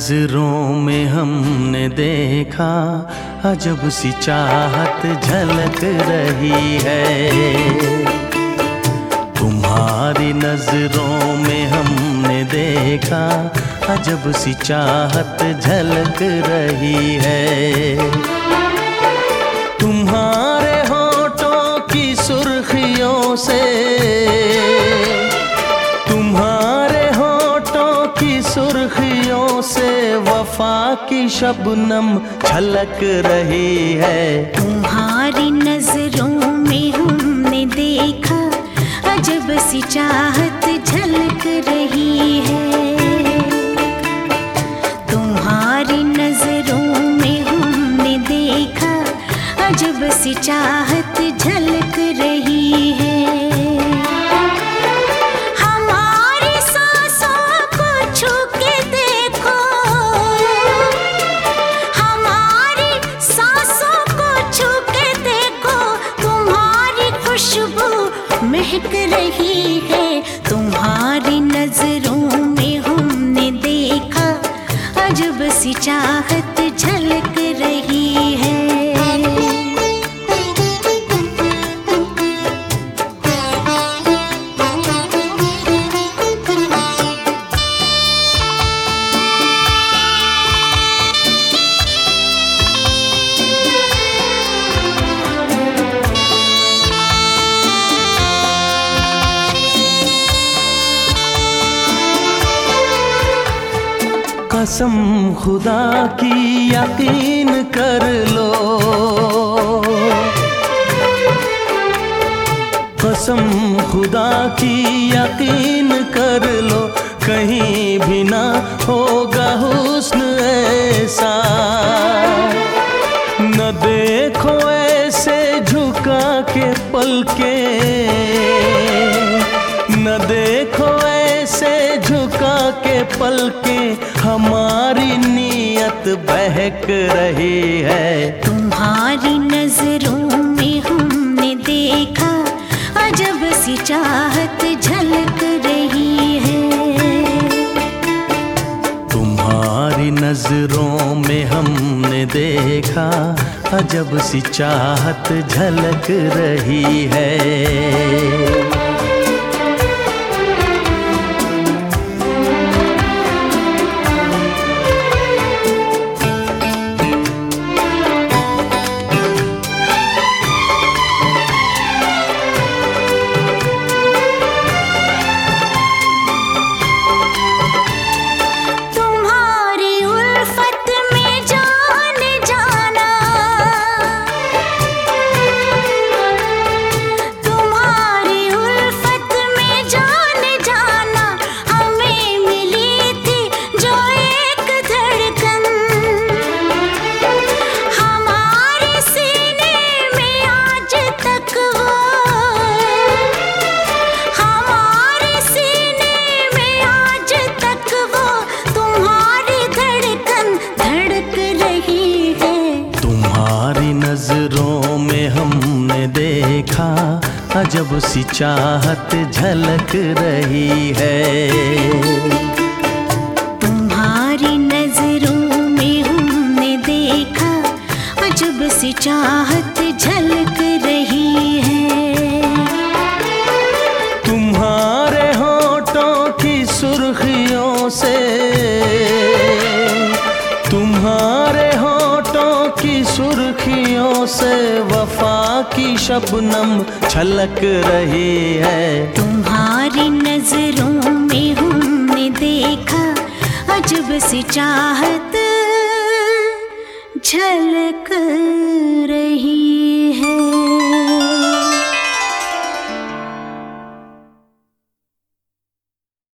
नजरों में हमने देखा अजब सी चाहत झलक रही है। तुम्हारी नजरों में हमने देखा अजब सी चाहत झलक रही है। तुम्हारे होठों की सुर्खियों से, तुम्हारे होठों की सुर्खियों से वफा की शबनम छलक रही है। तुम्हारी नजरों में हमने देखा अजब सी चाहत झलक रही है। तुम्हारी नजरों में हमने देखा अजब सी चाहत झलक रही है। हमारी सांसों को छू के देखो, हमारी सांसों को छू के देखो, तुम्हारी खुशबू महक रही है। तुम्हारी नजरों में हमने देखा अजब सी चाहत झलक रही है। कसम खुदा की यकीन कर लो, कसम खुदा की यकीन कर लो, कहीं भी ना होगा हुस्न ऐसा। न देखो ऐसे झुका के पलके, न देखो ऐसे झुका के पलके, हमारी नीयत बहक रही है। तुम्हारी नजरों में हमने देखा अजब सी चाहत झलक रही है। तुम्हारी नजरों में हमने देखा अजब सी चाहत झलक रही है। नजरों में हमने देखा अजब सी चाहत झलक रही है। तुम्हारी नजरों में हमने देखा अजब सी चाहत झलक रही है। तुम्हारे होठों की सुर्खियों से, तुम्हारे होठों की सुर्खियों से वफा की शबनम छलक रही है। तुम्हारी नजरों में हमने देखा अजब सी चाहत झलक रही